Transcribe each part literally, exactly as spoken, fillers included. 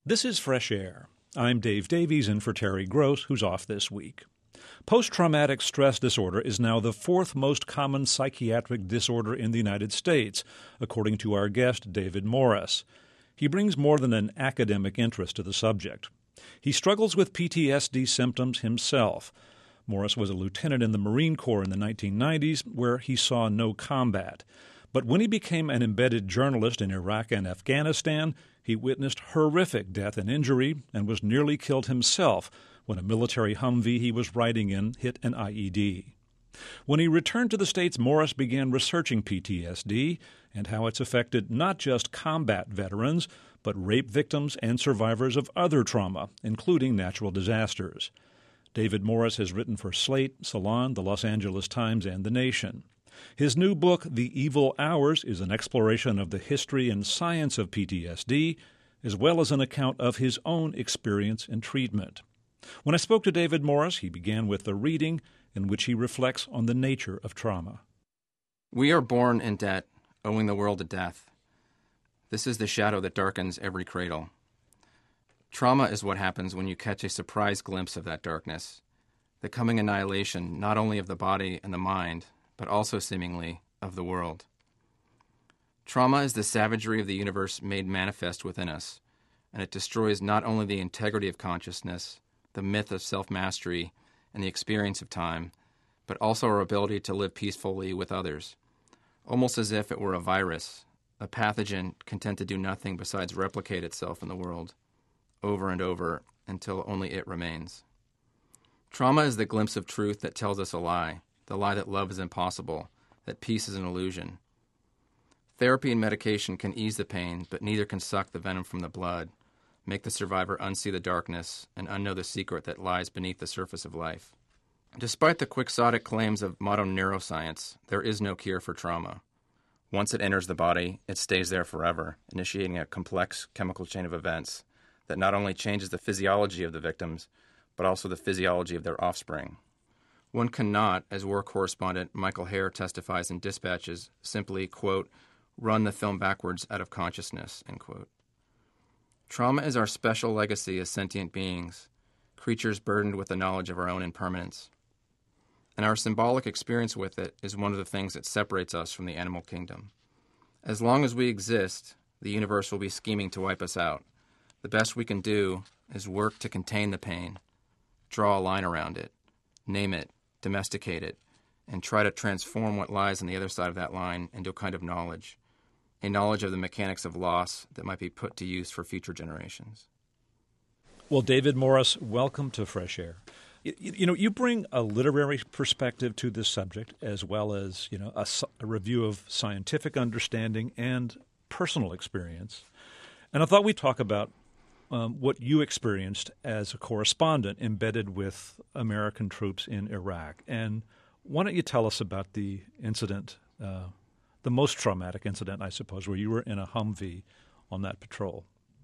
This is Fresh Air. I'm Dave Davies in for Terry Gross, who's off this week. Post-traumatic stress disorder is now the fourth most common psychiatric disorder in the United States, according to our guest, David Morris. He brings more than an academic interest to the subject. He struggles with P T S D symptoms himself. Morris was a lieutenant in the Marine Corps in the nineteen nineties, where he saw no combat. But when he became an embedded journalist in Iraq and Afghanistan, he witnessed horrific death and injury and was nearly killed himself when a military Humvee he was riding in hit an I E D. When he returned to the States, Morris began researching P T S D and how it's affected not just combat veterans, but rape victims and survivors of other trauma, including natural disasters. David Morris has written for Slate, Salon, the Los Angeles Times, and The Nation. His new book, The Evil Hours, is an exploration of the history and science of P T S D, as well as an account of his own experience and treatment. When I spoke to David Morris, he began with a reading in which he reflects on the nature of trauma. We are born in debt, owing the world a death. This is the shadow that darkens every cradle. Trauma is what happens when you catch a surprise glimpse of that darkness, the coming annihilation not only of the body and the mind, but also seemingly of the world. Trauma is the savagery of the universe made manifest within us, and it destroys not only the integrity of consciousness, the myth of self-mastery, and the experience of time, but also our ability to live peacefully with others, almost as if it were a virus, a pathogen content to do nothing besides replicate itself in the world, over and over, until only it remains. Trauma is the glimpse of truth that tells us a lie, the lie that love is impossible, that peace is an illusion. Therapy and medication can ease the pain, but neither can suck the venom from the blood, make the survivor unsee the darkness, and unknow the secret that lies beneath the surface of life. Despite the quixotic claims of modern neuroscience, there is no cure for trauma. Once it enters the body, it stays there forever, initiating a complex chemical chain of events that not only changes the physiology of the victims, but also the physiology of their offspring. One cannot, as war correspondent Michael Hare testifies in Dispatches, simply, quote, run the film backwards out of consciousness, end quote. Trauma is our special legacy as sentient beings, creatures burdened with the knowledge of our own impermanence. And our symbolic experience with it is one of the things that separates us from the animal kingdom. As long as we exist, the universe will be scheming to wipe us out. The best we can do is work to contain the pain, draw a line around it, name it, domesticate it, and try to transform what lies on the other side of that line into a kind of knowledge, a knowledge of the mechanics of loss that might be put to use for future generations. Well, David Morris, welcome to Fresh Air. You, you know, you bring a literary perspective to this subject, as well as, you know, a, a review of scientific understanding and personal experience. And I thought we'd talk about um, what you experienced as a correspondent embedded with American troops in Iraq. And why don't you tell us about the incident, uh, the most traumatic incident, I suppose, where you were in a Humvee on that patrol?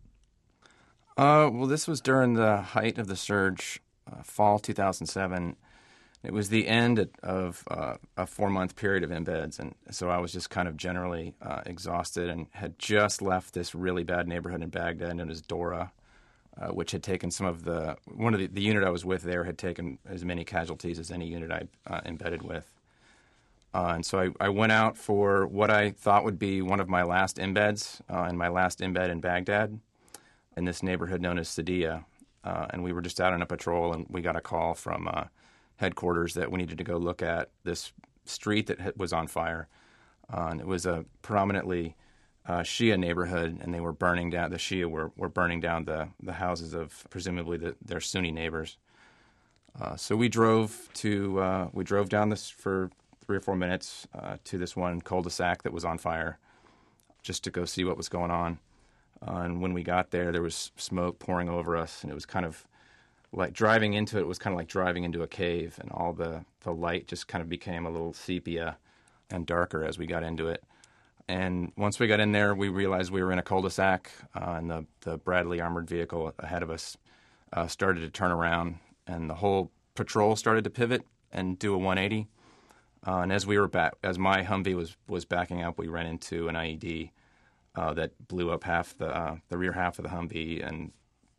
Uh, well, this was during the height of the surge, uh, fall two thousand seven. It was the end of uh, a four-month period of embeds, and so I was just kind of generally uh, exhausted and had just left this really bad neighborhood in Baghdad known as Dora, uh, which had taken some of the – one of the, the unit I was with there had taken as many casualties as any unit I uh, embedded with. Uh, and so I, I went out for what I thought would be one of my last embeds, uh, and my last embed in Baghdad in this neighborhood known as Sadia. Uh, and we were just out on a patrol, and we got a call from uh, – headquarters that we needed to go look at this street that was on fire. Uh, and it was a predominantly uh, Shia neighborhood, and they were burning down, the Shia were, were burning down the, the houses of presumably the, their Sunni neighbors. Uh, so we drove to, uh, we drove down this for three or four minutes uh, to this one cul-de-sac that was on fire just to go see what was going on. Uh, and when we got there, there was smoke pouring over us, and it was kind of like driving into it was kind of like driving into a cave, and all the, the light just kind of became a little sepia and darker as we got into it. And once we got in there, we realized we were in a cul-de-sac, uh, and the, the Bradley armored vehicle ahead of us uh, started to turn around, and the whole patrol started to pivot and do a one eighty. Uh, and as we were back, as my Humvee was, was backing up, we ran into an I E D uh, that blew up half the uh, the rear half of the Humvee and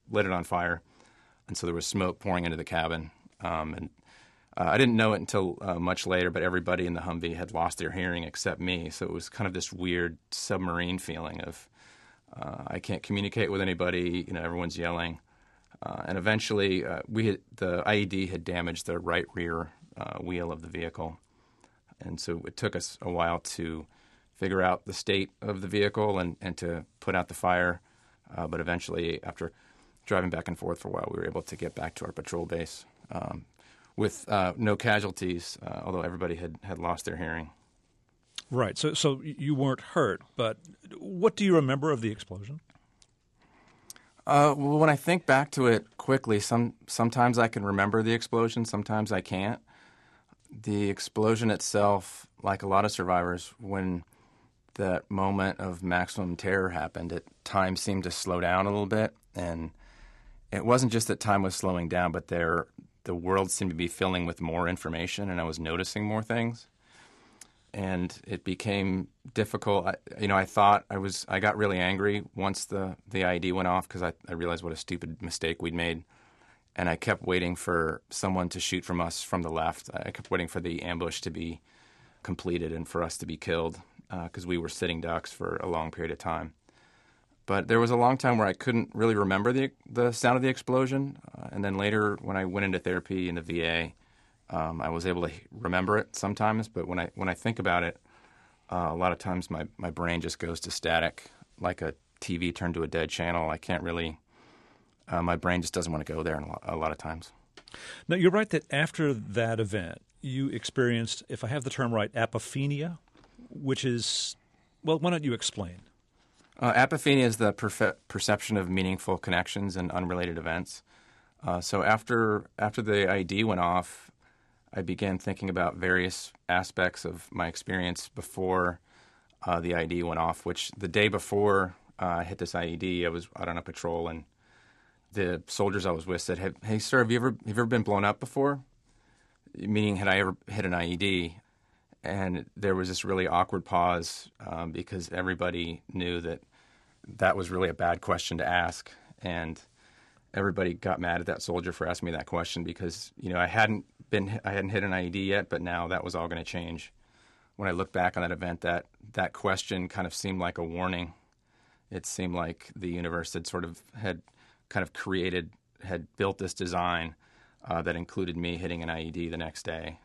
lit it on fire, and so there was smoke pouring into the cabin. Um, and uh, I didn't know it until uh, much later, but everybody in the Humvee had lost their hearing except me. So it was kind of this weird submarine feeling of uh, I can't communicate with anybody. You know, everyone's yelling. Uh, and eventually, uh, we had, the I E D had damaged the right rear uh, wheel of the vehicle, and so it took us a while to figure out the state of the vehicle and, and to put out the fire. Uh, but eventually, after driving back and forth for a while, we were able to get back to our patrol base um, with uh, no casualties, uh, although everybody had, had lost their hearing. Right. So, so you weren't hurt, but what do you remember of the explosion? Uh, well, when I think back to it quickly, some sometimes I can remember the explosion, sometimes I can't. The explosion itself, like a lot of survivors, when that moment of maximum terror happened, it, time seemed to slow down a little bit. And it wasn't just that time was slowing down, but there, the world seemed to be filling with more information, and I was noticing more things. And it became difficult. I, you know, I thought I was, I got really angry once the, the I E D went off because I, I realized what a stupid mistake we'd made. And I kept waiting for someone to shoot from us from the left. I kept waiting for the ambush to be completed and for us to be killed because uh, we were sitting ducks for a long period of time. But there was a long time where I couldn't really remember the the sound of the explosion. Uh, and then later when I went into therapy in the V A, Um, I was able to remember it sometimes, but when I when I think about it, uh, a lot of times my, my brain just goes to static, like a T V turned to a dead channel. I can't really, uh, my brain just doesn't want to go there a lot, a lot of times. Now, you're right that after that event, you experienced, if I have the term right, apophenia, which is, well, why don't you explain? Uh, apophenia is the perfe- perception of meaningful connections and unrelated events. Uh, so after after the I E D went off, I began thinking about various aspects of my experience before uh, the I E D went off, which the day before uh, I hit this I E D, I was out on a patrol, and the soldiers I was with said, hey, hey sir, have you ever have you ever been blown up before? Meaning, had I ever hit an I E D? And there was this really awkward pause um, because everybody knew that that was really a bad question to ask. And everybody got mad at that soldier for asking me that question because, you know, I hadn't been, I hadn't hit an I E D yet, but now that was all going to change. When I look back on that event, that, that question kind of seemed like a warning. It seemed like the universe had sort of, had kind of created, had built this design uh, that included me hitting an I E D the next day.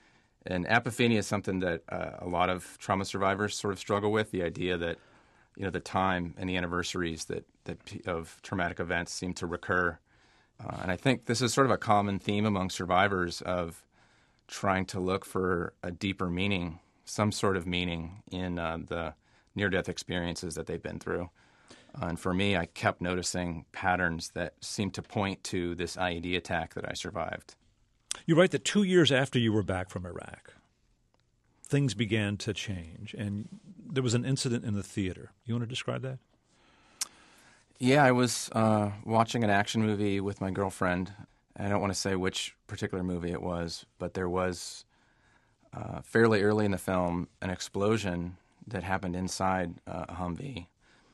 And apophenia is something that uh, a lot of trauma survivors sort of struggle with, the idea that, you know, the time and the anniversaries that, that of traumatic events seem to recur. Uh, and I think this is sort of a common theme among survivors of trying to look for a deeper meaning, some sort of meaning in uh, the near-death experiences that they've been through. Uh, and for me, I kept noticing patterns that seemed to point to this I E D attack that I survived. You write that two years after you were back from Iraq, things began to change, and there was an incident in the theater. You want to describe that? Yeah, I was uh, watching an action movie with my girlfriend. I don't want to say which particular movie it was, but there was uh, fairly early in the film an explosion that happened inside uh, a Humvee.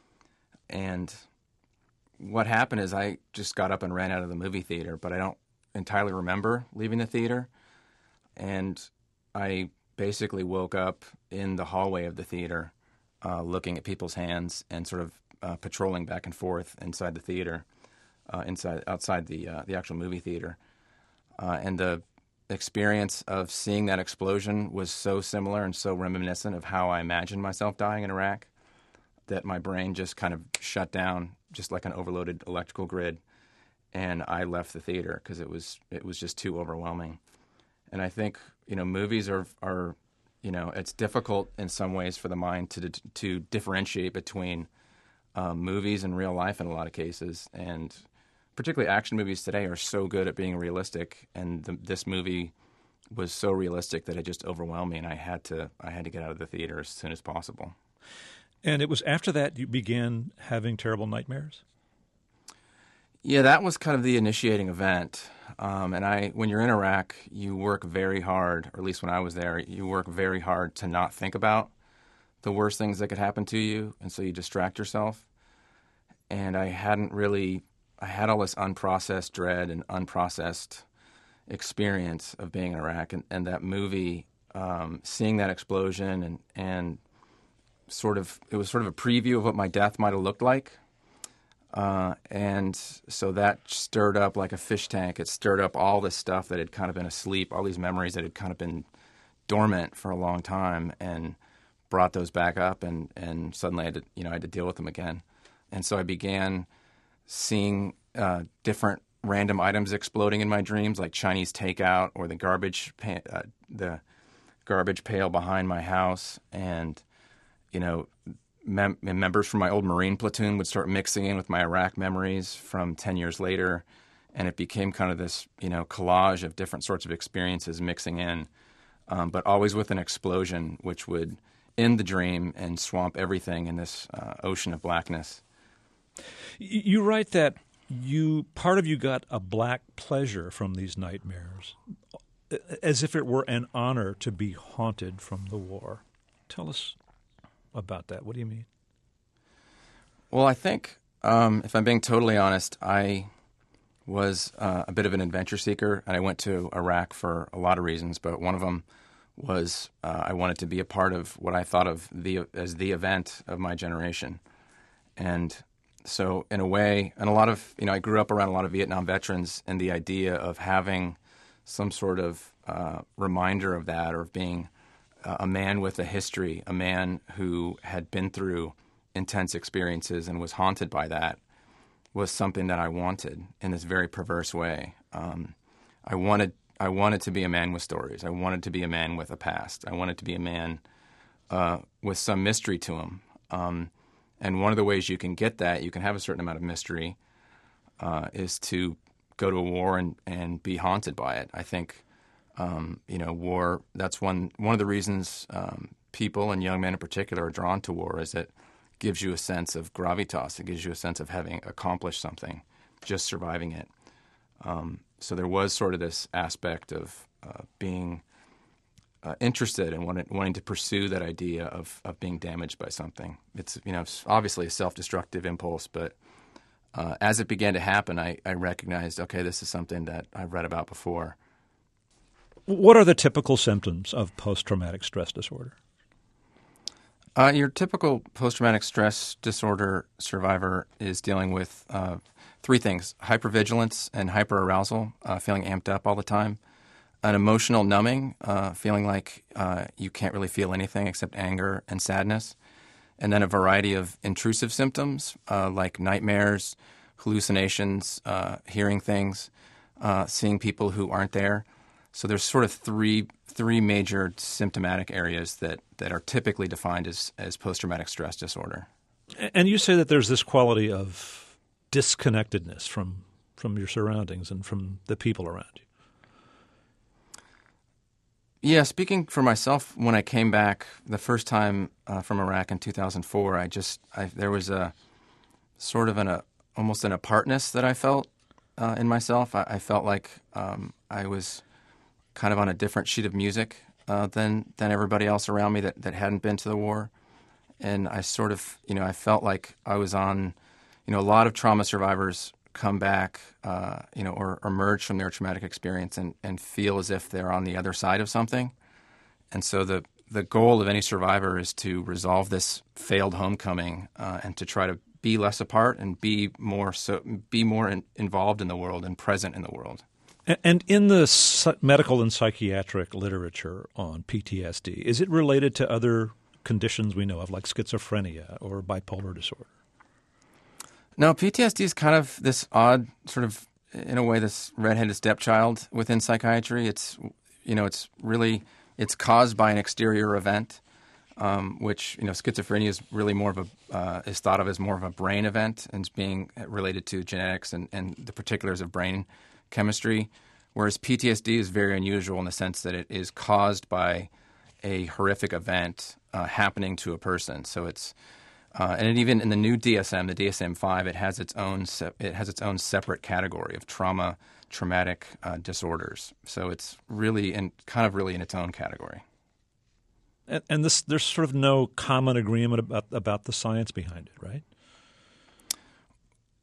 And what happened is I just got up and ran out of the movie theater, but I don't entirely remember leaving the theater. And I basically woke up in the hallway of the theater uh, looking at people's hands and sort of uh, patrolling back and forth inside the theater, uh, inside outside the uh, the actual movie theater. Uh, and the experience of seeing that explosion was so similar and so reminiscent of how I imagined myself dying in Iraq that my brain just kind of shut down, just like an overloaded electrical grid. And I left the theater because it was it was just too overwhelming. And I think, you know, movies are are, you know, it's difficult in some ways for the mind to to differentiate between um, movies and real life in a lot of cases. And particularly action movies today are so good at being realistic. And the, this movie was so realistic that it just overwhelmed me, and I had to I had to get out of the theater as soon as possible. And it was after that you began having terrible nightmares? Yeah, that was kind of the initiating event. Um, and I, when you're in Iraq, you work very hard, or at least when I was there, you work very hard to not think about the worst things that could happen to you, and so you distract yourself. And I hadn't really I had all this unprocessed dread and unprocessed experience of being in Iraq, and, and that movie, um, seeing that explosion and and sort of it was sort of a preview of what my death might have looked like, uh, and so that stirred up like a fish tank. It stirred up all this stuff that had kind of been asleep, all these memories that had kind of been dormant for a long time, and brought those back up, and, and suddenly I had to, you know I had to deal with them again, and so I began seeing uh, different random items exploding in my dreams, like Chinese takeout or the garbage pa- uh, the garbage pail behind my house, and you know, mem- members from my old Marine platoon would start mixing in with my Iraq memories from ten years later, and it became kind of this you know collage of different sorts of experiences mixing in, um, but always with an explosion, which would end the dream and swamp everything in this uh, ocean of blackness. You write that you part of you got a black pleasure from these nightmares, as if it were an honor to be haunted from the war. Tell us about that. What do you mean? Well, I think, um, if I'm being totally honest, I was uh, a bit of an adventure seeker, and I went to Iraq for a lot of reasons, but one of them was uh, I wanted to be a part of what I thought of the as the event of my generation. And so in a way, and a lot of, you know, I grew up around a lot of Vietnam veterans, and the idea of having some sort of uh, reminder of that, or of being uh, a man with a history, a man who had been through intense experiences and was haunted by that, was something that I wanted in this very perverse way. Um, I wanted I wanted to be a man with stories. I wanted to be a man with a past. I wanted to be a man uh, with some mystery to him. Um, and one of the ways you can get that, you can have a certain amount of mystery, uh, is to go to a war and, and be haunted by it. I think, um, you know, war, that's one, one of the reasons um, people, and young men in particular, are drawn to war, is it gives you a sense of gravitas. It gives you a sense of having accomplished something, just surviving it. Um, so there was sort of this aspect of uh, being uh, interested and wanting, wanting to pursue that idea of, of being damaged by something. It's, you know, it's obviously a self-destructive impulse, but uh, as it began to happen, I, I recognized, okay, this is something that I've read about before. What are the typical symptoms of post-traumatic stress disorder? Uh, your typical post-traumatic stress disorder survivor is dealing with uh, three things: hypervigilance and hyperarousal, uh, feeling amped up all the time; an emotional numbing, uh, feeling like uh, you can't really feel anything except anger and sadness; and then a variety of intrusive symptoms uh, like nightmares, hallucinations, uh, hearing things, uh, seeing people who aren't there. So there's sort of three three major symptomatic areas that, that are typically defined as, as post-traumatic stress disorder. And you say that there's this quality of disconnectedness from from your surroundings and from the people around you. Yeah, speaking for myself, when I came back the first time uh, from Iraq in two thousand four, I just I, there was a sort of an a, almost an apartness that I felt uh, in myself. I, I felt like um, I was kind of on a different sheet of music uh, than than everybody else around me that, that hadn't been to the war. And I sort of, you know, I felt like I was on, you know, a lot of trauma survivors come back, uh, you know, or emerge from their traumatic experience and, and feel as if they're on the other side of something. And so the, the goal of any survivor is to resolve this failed homecoming uh, and to try to be less apart and be more so be more in, involved in the world and present in the world. And in the medical and psychiatric literature on P T S D, is it related to other conditions we know of, like schizophrenia or bipolar disorder? No, P T S D is kind of this odd sort of, in a way, this redheaded stepchild within psychiatry. It's, you know, it's really, it's caused by an exterior event, um, which, you know, schizophrenia is really more of a, uh, is thought of as more of a brain event and is being related to genetics and, and the particulars of brain chemistry, whereas P T S D is very unusual in the sense that it is caused by a horrific event uh, happening to a person. So it's uh, and it even in the new D S M, the D S M five, it has its own se- it has its own separate category of trauma traumatic uh, disorders. So it's really in kind of really in its own category. And, and this there's sort of no common agreement about about the science behind it, right?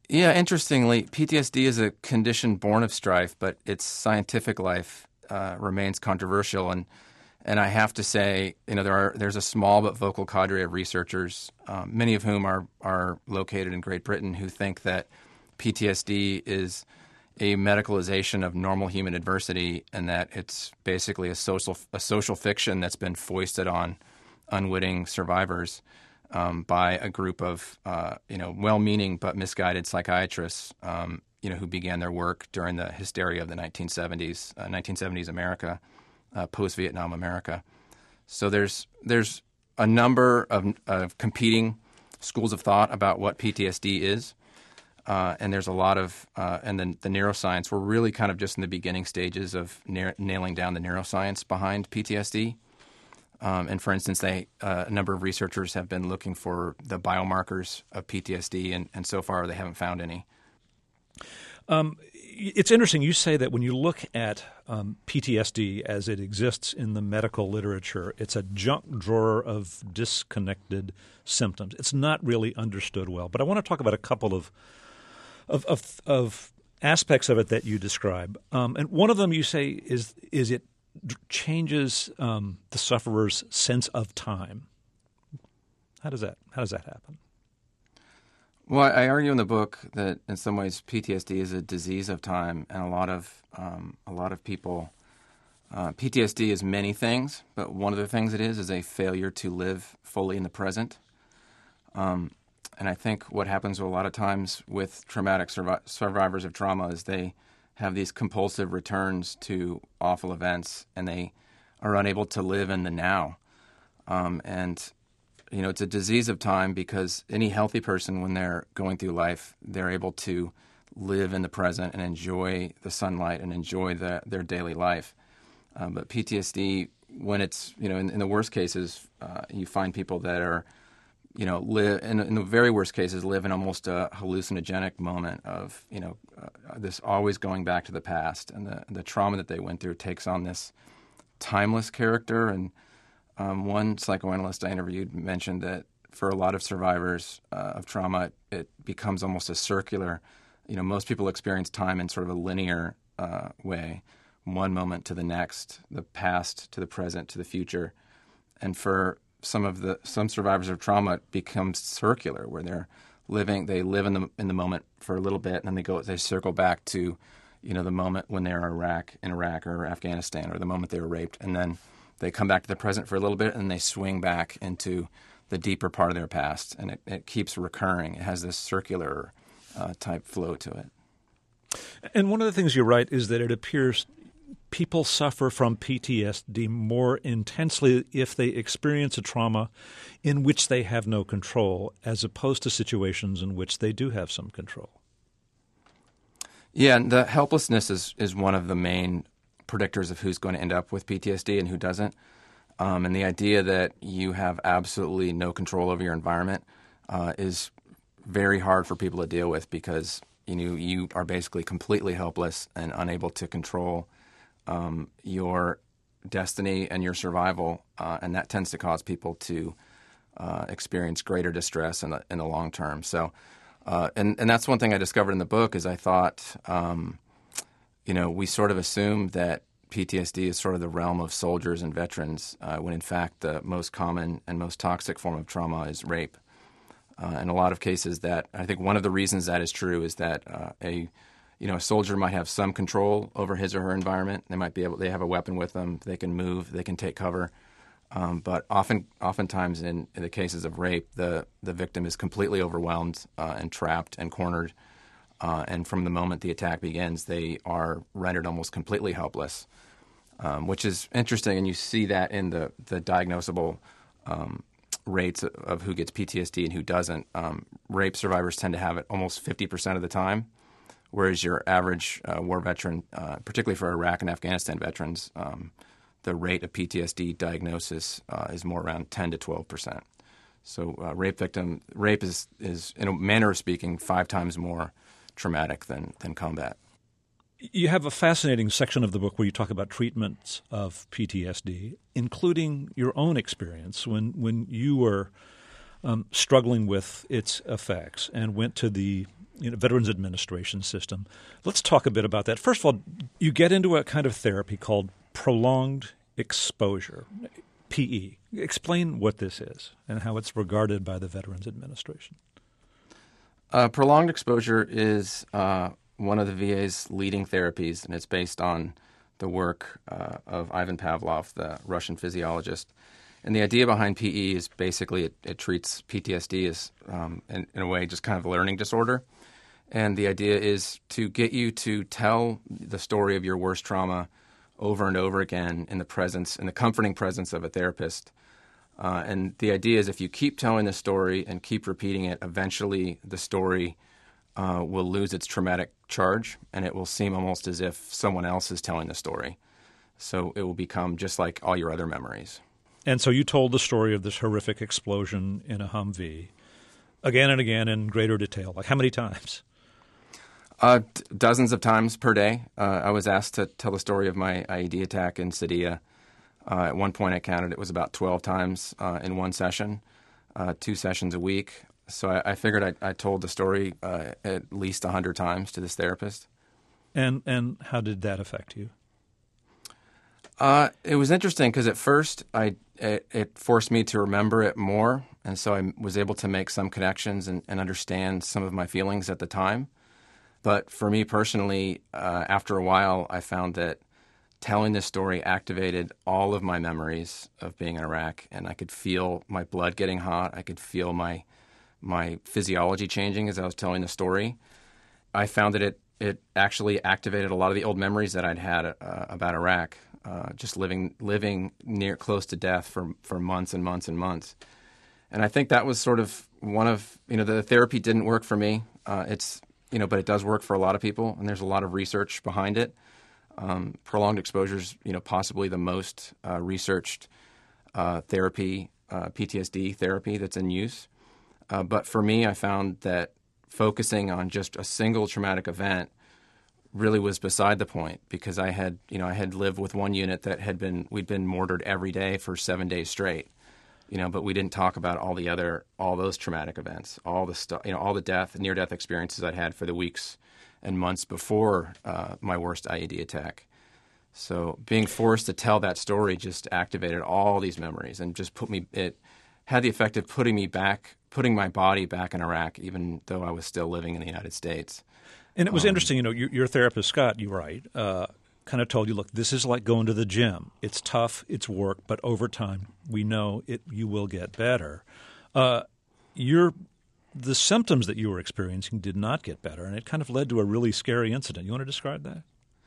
Yeah, interestingly, P T S D is a condition born of strife, but its scientific life uh, remains controversial. And and I have to say, you know, there are there's a small but vocal cadre of researchers, um, many of whom are are located in Great Britain, who think that P T S D is a medicalization of normal human adversity, and that it's basically a social a social fiction that's been foisted on unwitting survivors um, by a group of uh, you know well-meaning but misguided psychiatrists, um, you know, who began their work during the hysteria of the nineteen seventies, uh, nineteen seventies America, uh, post-Vietnam America. So there's there's a number of, of competing schools of thought about what P T S D is. Uh, and there's a lot of, uh, and then the neuroscience, we're really kind of just in the beginning stages of na- nailing down the neuroscience behind P T S D. Um, and for instance, they, uh, a number of researchers have been looking for the biomarkers of P T S D, and, and so far they haven't found any. Um, it's interesting. You say that when you look at um, P T S D as it exists in the medical literature, it's a junk drawer of disconnected symptoms. It's not really understood well. But I want to talk about a couple of Of, of of aspects of it that you describe, um, and one of them you say is is it changes um, the sufferer's sense of time. How does that how does that happen? Well, I argue in the book that in some ways P T S D is a disease of time, and a lot of um, a lot of people uh, P T S D is many things, but one of the things it is is a failure to live fully in the present. Um, And I think what happens a lot of times with traumatic survi- survivors of trauma is they have these compulsive returns to awful events, and they are unable to live in the now. Um, and, you know, it's a disease of time because any healthy person, when they're going through life, they're able to live in the present and enjoy the sunlight and enjoy the, their daily life. Um, but P T S D, when it's, you know, in, in the worst cases, uh, you find people that are you know, live in, in the very worst cases, live in almost a hallucinogenic moment of, you know, uh, this always going back to the past, and the the trauma that they went through takes on this timeless character. And um, one psychoanalyst I interviewed mentioned that for a lot of survivors uh, of trauma, it becomes almost a circular. You know, most people experience time in sort of a linear uh, way, one moment to the next, the past to the present to the future, and for some of the some survivors of trauma, it becomes circular, where they're living, they live in the in the moment for a little bit, and then they go, they circle back to, you know, the moment when they're in Iraq, in Iraq or Afghanistan, or the moment they were raped, and then they come back to the present for a little bit, and they swing back into the deeper part of their past, and it, it keeps recurring. It has this circular uh, type flow to it. And one of the things you write is that it appears people suffer from P T S D more intensely if they experience a trauma in which they have no control, as opposed to situations in which they do have some control. Yeah, and the helplessness is, is one of the main predictors of who's going to end up with P T S D and who doesn't. Um, and the idea that you have absolutely no control over your environment uh, is very hard for people to deal with, because you know you are basically completely helpless and unable to control Um, your destiny and your survival, uh, and that tends to cause people to uh, experience greater distress in the in the long term. So, uh, and and that's one thing I discovered in the book is I thought, um, you know, we sort of assume that P T S D is sort of the realm of soldiers and veterans, uh, when in fact the most common and most toxic form of trauma is rape. Uh, in a lot of cases, that I think one of the reasons that is true is that uh, a You know, a soldier might have some control over his or her environment. They might be able. They have a weapon with them. They can move. They can take cover. Um, but often, oftentimes, in, in the cases of rape, the the victim is completely overwhelmed uh, and trapped and cornered. Uh, and from the moment the attack begins, they are rendered almost completely helpless, um, which is interesting. And you see that in the the diagnosable um, rates of who gets P T S D and who doesn't. Um, rape survivors tend to have it almost fifty percent of the time, whereas your average uh, war veteran, uh, particularly for Iraq and Afghanistan veterans, um, the rate of P T S D diagnosis uh, is more around ten to twelve percent. So uh, rape victim rape is, is, in a manner of speaking, five times more traumatic than, than combat. You have a fascinating section of the book where you talk about treatments of P T S D, including your own experience when, when you were um, struggling with its effects and went to the you know, Veterans Administration system. Let's talk a bit about that. First of all, you get into a kind of therapy called prolonged exposure, P E. Explain what this is and how it's regarded by the Veterans Administration. Uh, prolonged exposure is uh, one of the V A's leading therapies, and it's based on the work uh, of Ivan Pavlov, the Russian physiologist. And the idea behind P E is basically it, it treats P T S D as, um, in, in a way, just kind of a learning disorder. And the idea is to get you to tell the story of your worst trauma over and over again in the presence, in the comforting presence of a therapist. Uh, and the idea is if you keep telling the story and keep repeating it, eventually the story uh, will lose its traumatic charge, and it will seem almost as if someone else is telling the story. So it will become just like all your other memories. And so you told the story of this horrific explosion in a Humvee again and again in greater detail. Like how many times? Uh, d- dozens of times per day. Uh, I was asked to tell the story of my I E D attack in Sadia. Uh, at one point I counted it was about twelve times uh, in one session, uh, two sessions a week. So I, I figured I, I told the story uh, at least one hundred times to this therapist. And and how did that affect you? Uh, it was interesting because at first I it, it forced me to remember it more, and so I was able to make some connections and, and understand some of my feelings at the time. But for me personally, uh, after a while, I found that telling this story activated all of my memories of being in Iraq, and I could feel my blood getting hot. I could feel my my physiology changing as I was telling the story. I found that it it actually activated a lot of the old memories that I'd had uh, about Iraq. Uh, just living living near close to death for for months and months and months, and I think that was sort of one of you know the therapy didn't work for me. Uh, it's you know, but it does work for a lot of people, and there's a lot of research behind it. Um, prolonged exposure is you know possibly the most uh, researched uh, therapy, uh, P T S D therapy that's in use. Uh, but for me, I found that focusing on just a single traumatic event really was beside the point because I had, you know, I had lived with one unit that had been, we'd been mortared every day for seven days straight, you know, but we didn't talk about all the other, all those traumatic events, all the stuff, you know, all the death, near-death experiences I'd had for the weeks and months before uh, my worst I E D attack. So being forced to tell that story just activated all these memories and just put me, it had the effect of putting me back, putting my body back in Iraq, even though I was still living in the United States. And it was um, interesting, you know, your, your therapist, Scott, you write, uh, kind of told you, look, this is like going to the gym. It's tough, it's work, but over time, we know it. You will get better. Uh, your the symptoms that you were experiencing did not get better, and it kind of led to a really scary incident. You want to describe that?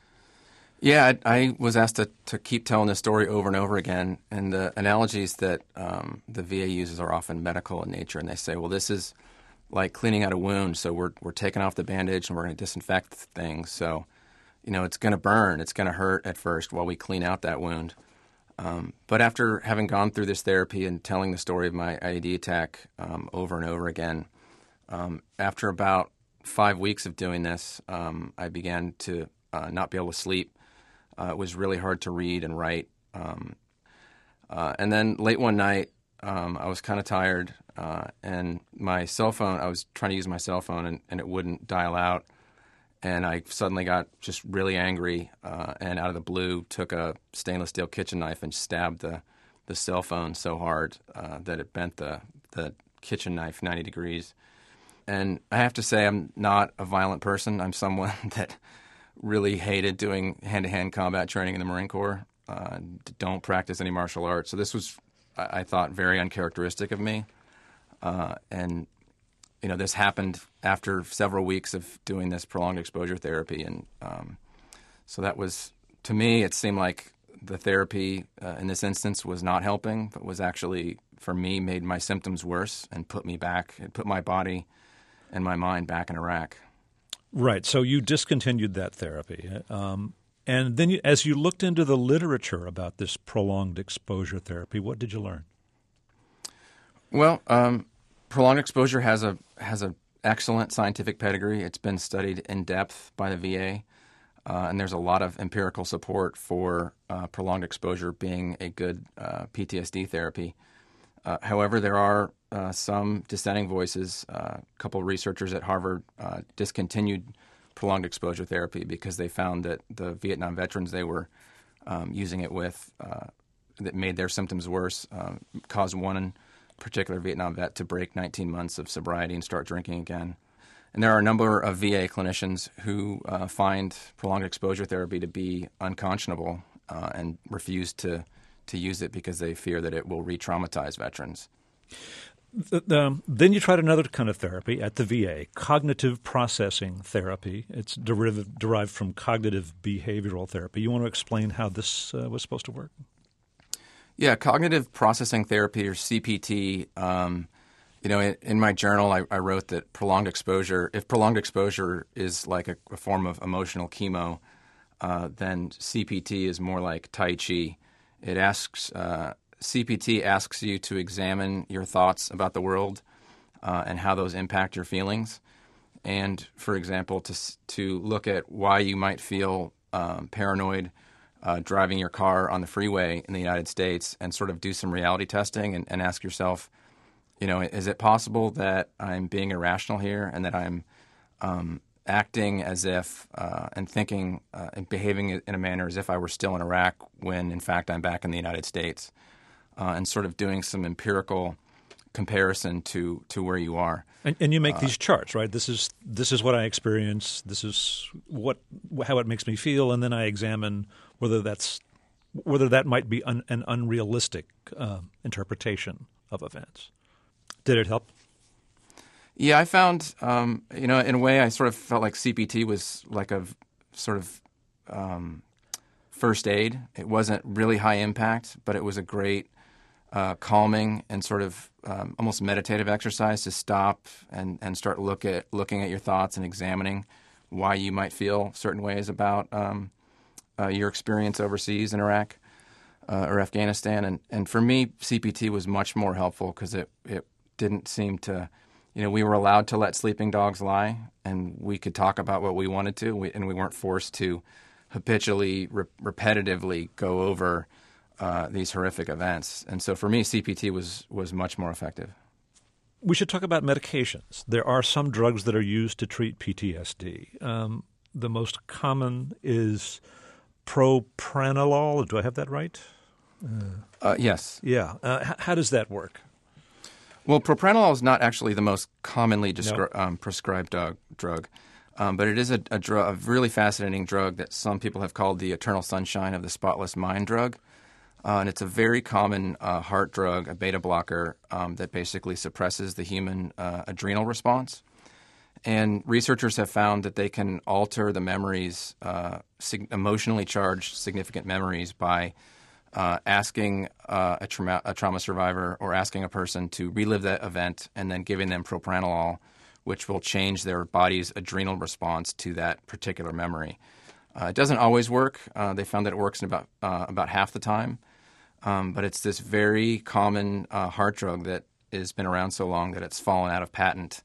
Yeah, I, I was asked to, to keep telling this story over and over again, and the analogies that um, the V A uses are often medical in nature, and they say, well, this is like cleaning out a wound, so we're we're taking off the bandage and we're going to disinfect things. So, you know, it's going to burn, it's going to hurt at first while we clean out that wound. Um, but after having gone through this therapy and telling the story of my I E D attack um, over and over again, um, after about five weeks of doing this, um, I began to uh, not be able to sleep. Uh, it was really hard to read and write. Um, uh, and then late one night, um, I was kind of tired. Uh, and my cell phone, I was trying to use my cell phone and, and it wouldn't dial out. And I suddenly got just really angry uh, and out of the blue took a stainless steel kitchen knife and stabbed the, the cell phone so hard uh, that it bent the, the kitchen knife ninety degrees. And I have to say I'm not a violent person. I'm someone that really hated doing hand-to-hand combat training in the Marine Corps. Uh, don't practice any martial arts. So this was, I, I thought, very uncharacteristic of me. Uh, and, you know, this happened after several weeks of doing this prolonged exposure therapy. And um, so that was, to me, it seemed like the therapy uh, in this instance was not helping, but was actually, for me, made my symptoms worse and put me back, it put my body and my mind back in Iraq. Right. So you discontinued that therapy. Um, and then you, as you looked into the literature about this prolonged exposure therapy, what did you learn? Well, um, prolonged exposure has a has an excellent scientific pedigree. It's been studied in depth by the V A, uh, and there's a lot of empirical support for uh, prolonged exposure being a good uh, P T S D therapy. Uh, however, there are uh, some dissenting voices. Uh, a couple of researchers at Harvard uh, discontinued prolonged exposure therapy because they found that the Vietnam veterans they were um, using it with uh, that made their symptoms worse, um, caused one particular Vietnam vet to break nineteen months of sobriety and start drinking again. And there are a number of V A clinicians who uh, find prolonged exposure therapy to be unconscionable uh, and refuse to, to use it because they fear that it will re-traumatize veterans. The, the, then you tried another kind of therapy at the V A, cognitive processing therapy. It's deriv- derived from cognitive behavioral therapy. You want to explain how this uh, was supposed to work? Yeah, cognitive processing therapy, or C P T, um, you know, in, in my journal, I, I wrote that prolonged exposure, if prolonged exposure is like a, a form of emotional chemo, uh, then C P T is more like Tai Chi. It asks, uh, C P T asks you to examine your thoughts about the world uh, and how those impact your feelings. And, for example, to to look at why you might feel um, paranoid uh, driving your car on the freeway in the United States, and sort of do some reality testing and, and ask yourself, you know, is it possible that I'm being irrational here and that I'm um, acting as if uh, and thinking uh, and behaving in a manner as if I were still in Iraq when, in fact, I'm back in the United States, uh, and sort of doing some empirical comparison to, to where you are. And, and you make uh, these charts, right? This is this is what I experience. This is what how it makes me feel, and then I examine whether that's whether that might be un, an unrealistic uh, interpretation of events. Did it help? Yeah, I found, um, you know, in a way, I sort of felt like C P T was like a sort of um, first aid. It wasn't really high impact, but it was a great uh, calming and sort of um, almost meditative exercise to stop and, and start look at looking at your thoughts and examining why you might feel certain ways about um, uh, your experience overseas in Iraq uh, or Afghanistan. And, and for me, C P T was much more helpful because it, it didn't seem to, you know, we were allowed to let sleeping dogs lie, and we could talk about what we wanted to, we, and we weren't forced to habitually, re- repetitively go over uh, these horrific events. And so for me, C P T was was much more effective. We should talk about medications. There are some drugs that are used to treat P T S D. Um, the most common is propranolol. Do I have that right? Uh, uh, yes. Yeah. Uh, h- how does that work? Well, propranolol is not actually the most commonly descri- no. um, prescribed uh, drug, um, but it is a, a, dr- a really fascinating drug that some people have called the eternal sunshine of the spotless mind drug. Uh, and it's a very common uh, heart drug, a beta blocker, um, that basically suppresses the human uh, adrenal response. And researchers have found that they can alter the memories, uh, sig- emotionally charged significant memories, by uh, asking uh, a, trauma- a trauma survivor or asking a person to relive that event and then giving them propranolol, which will change their body's adrenal response to that particular memory. Uh, it doesn't always work. Uh, they found that it works in about uh, about half the time. Um, but it's this very common uh, heart drug that has been around so long that it's fallen out of patent.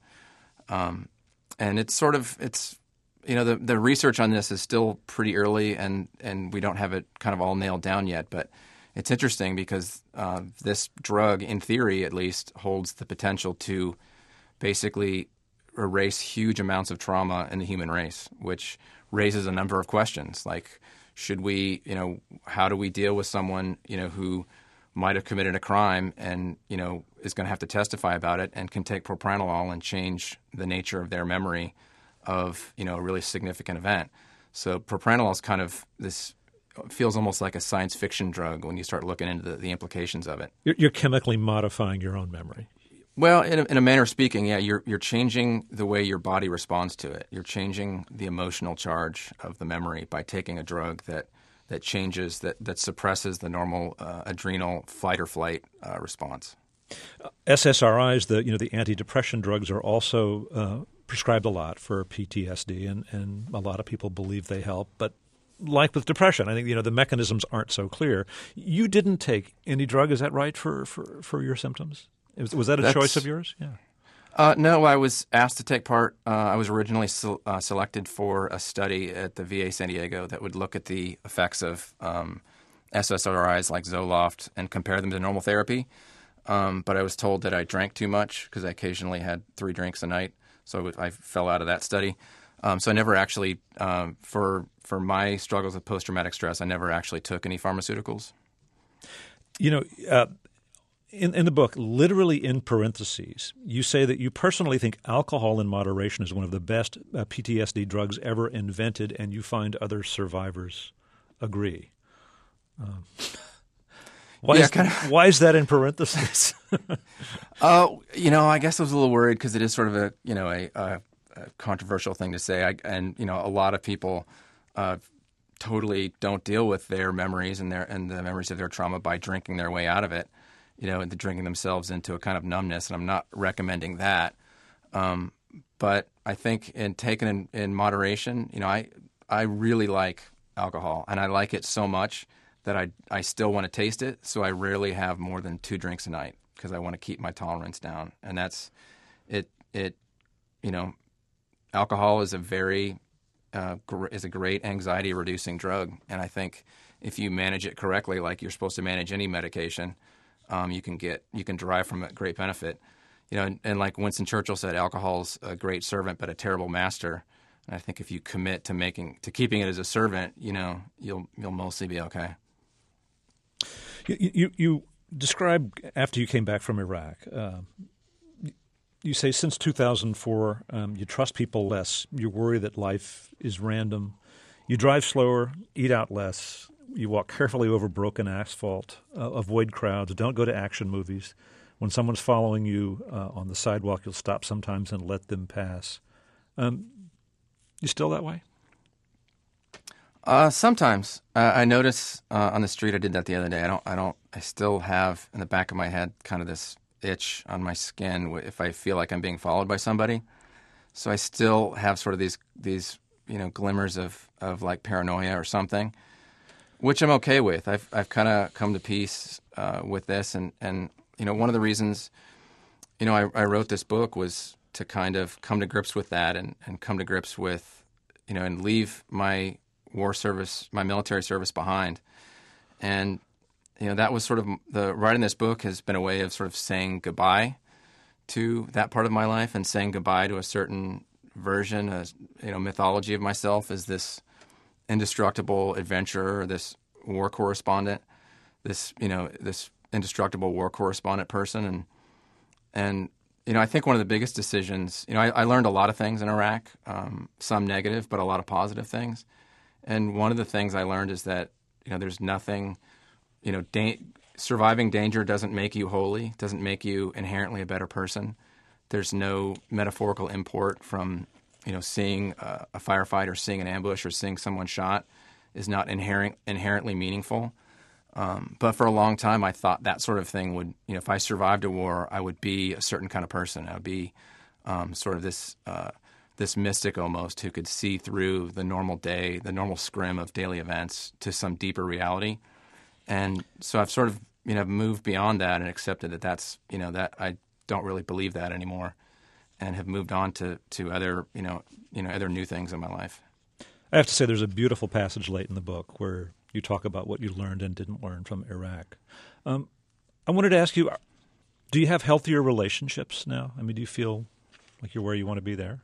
Um, and it's sort of, it's, you know, the, the research on this is still pretty early, and, and we don't have it kind of all nailed down yet. But it's interesting because uh, this drug, in theory at least, holds the potential to basically erase huge amounts of trauma in the human race, which raises a number of questions like, should we, you know, how do we deal with someone, you know, who might have committed a crime and, you know, is going to have to testify about it and can take propranolol and change the nature of their memory of, you know, a really significant event. So propranolol is kind of this, feels almost like a science fiction drug when you start looking into the, the implications of it. You're, you're chemically modifying your own memory. Well, in a, in a manner of speaking, yeah, you're you're changing the way your body responds to it. You're changing the emotional charge of the memory by taking a drug that that changes, that, that suppresses the normal uh, adrenal fight or flight uh, response. Uh, S S R Is, the you know the antidepressant drugs, are also uh, prescribed a lot for P T S D, and, and a lot of people believe they help. But like with depression, I think you know the mechanisms aren't so clear. You didn't take any drug, is that right, for, for, for your symptoms? Was, was that a That's, choice of yours? Yeah. Uh, no, I was asked to take part. Uh, I was originally se- uh, selected for a study at the V A San Diego that would look at the effects of um, S S R Is like Zoloft and compare them to normal therapy. um, but I was told that I drank too much because I occasionally had three drinks a night. So I fell out of that study. Um, so I never actually, um, for for my struggles with post-traumatic stress, I never actually took any pharmaceuticals. You know, uh, in, in the book, literally in parentheses, you say that you personally think alcohol in moderation is one of the best uh, P T S D drugs ever invented, and you find other survivors agree. Um, why, yeah, is, kind of. Why is that in parentheses? Oh, uh, you know, I guess I was a little worried because it is sort of a, you know, a, a, a controversial thing to say. I, and, you know, a lot of people uh, totally don't deal with their memories and their and the memories of their trauma by drinking their way out of it, you know, and drinking themselves into a kind of numbness. And I'm not recommending that. Um, but I think in taken in, in moderation, you know, I I really like alcohol, and I like it so much that I I still want to taste it. So I rarely have more than two drinks a night because I want to keep my tolerance down. And that's it. It you know, alcohol is a very uh, gr- is a great anxiety reducing drug, and I think if you manage it correctly, like you're supposed to manage any medication, um, you can get you can derive from it great benefit. You know, and, and like Winston Churchill said, alcohol's a great servant but a terrible master. And I think if you commit to making to keeping it as a servant, you know, you'll you'll mostly be okay. You, you, you described after you came back from Iraq. Uh, you say since two thousand four, um, you trust people less. You worry that life is random. You drive slower, eat out less. You walk carefully over broken asphalt. Uh, avoid crowds. Don't go to action movies. When someone's following you uh, on the sidewalk, you'll stop sometimes and let them pass. Um, you still that way? Uh, sometimes uh, I notice uh, on the street. I did that the other day. I don't. I don't. I still have in the back of my head kind of this itch on my skin if I feel like I'm being followed by somebody. So I still have sort of these these you know glimmers of, of like paranoia or something, which I'm okay with. I've I've kind of come to peace uh, with this, and, and you know one of the reasons you know I, I wrote this book was to kind of come to grips with that and, and come to grips with you know and leave my war service, my military service behind. And, you know, that was sort of the writing this book has been a way of sort of saying goodbye to that part of my life and saying goodbye to a certain version, a, you know, mythology of myself as this indestructible adventurer, this war correspondent, this, you know, this indestructible war correspondent person. And, and, you know, I think one of the biggest decisions, you know, I, I learned a lot of things in Iraq, um, some negative, but a lot of positive things. And one of the things I learned is that, you know, there's nothing, you know, da- surviving danger doesn't make you holy, doesn't make you inherently a better person. There's no metaphorical import from, you know, seeing a, a firefight or seeing an ambush or seeing someone shot is not inherent, inherently meaningful. Um, but for a long time, I thought that sort of thing would, you know, if I survived a war, I would be a certain kind of person. I would be um, sort of this uh, this mystic almost who could see through the normal day, the normal scrim of daily events to some deeper reality. And so I've sort of, you know, moved beyond that and accepted that that's, you know, that I don't really believe that anymore and have moved on to, to other, you know, you know, other new things in my life. I have to say there's a beautiful passage late in the book where you talk about what you learned and didn't learn from Iraq. Um, I wanted to ask you, do you have healthier relationships now? I mean, do you feel like you're where you want to be there?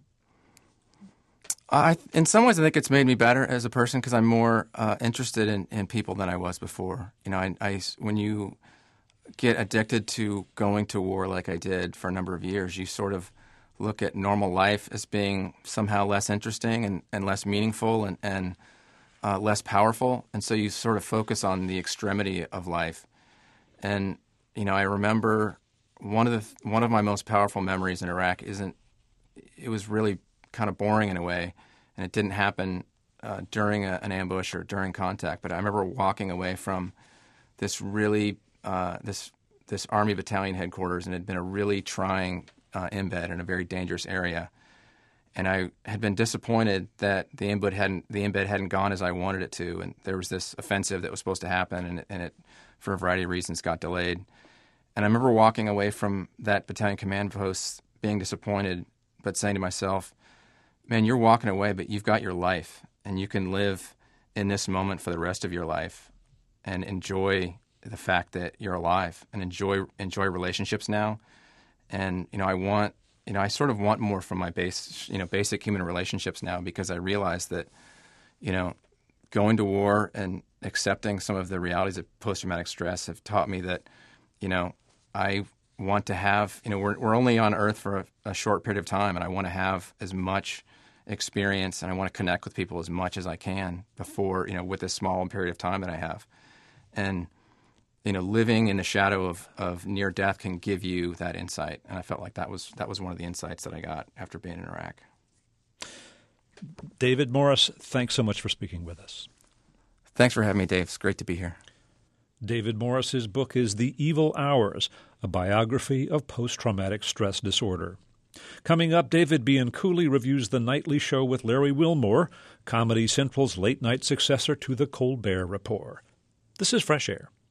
I, in some ways, I think it's made me better as a person because I'm more uh, interested in, in people than I was before. You know, I, I, when you get addicted to going to war like I did for a number of years, you sort of look at normal life as being somehow less interesting and, and less meaningful and, and uh, less powerful. And so you sort of focus on the extremity of life. And, you know, I remember one of the one of my most powerful memories in Iraq isn't – it was really – kind of boring in a way, and it didn't happen uh, during a, an ambush or during contact. But I remember walking away from this really uh, this this Army battalion headquarters, and it had been a really trying uh, embed in a very dangerous area. And I had been disappointed that the embed hadn't the embed hadn't gone as I wanted it to, and there was this offensive that was supposed to happen, and it, and it for a variety of reasons got delayed. And I remember walking away from that battalion command post being disappointed, but saying to myself, man, you're walking away, but you've got your life, and you can live in this moment for the rest of your life and enjoy the fact that you're alive and enjoy enjoy relationships now. And you know, I want you know I sort of want more from my base you know basic human relationships now, because I realize that you know going to war and accepting some of the realities of post-traumatic stress have taught me that you know I want to have you know we're we're only on Earth for a, a short period of time, and I want to have as much experience, and I want to connect with people as much as I can before, you know, with this small period of time that I have. And, you know, living in the shadow of, of near death can give you that insight. And I felt like that was that was one of the insights that I got after being in Iraq. David Morris, thanks so much for speaking with us. Thanks for having me, Dave. It's great to be here. David Morris's book is The Evil Hours, a biography of post-traumatic stress disorder. Coming up, David Bianculli reviews The Nightly Show with Larry Wilmore, Comedy Central's late-night successor to The Colbert Report. This is Fresh Air.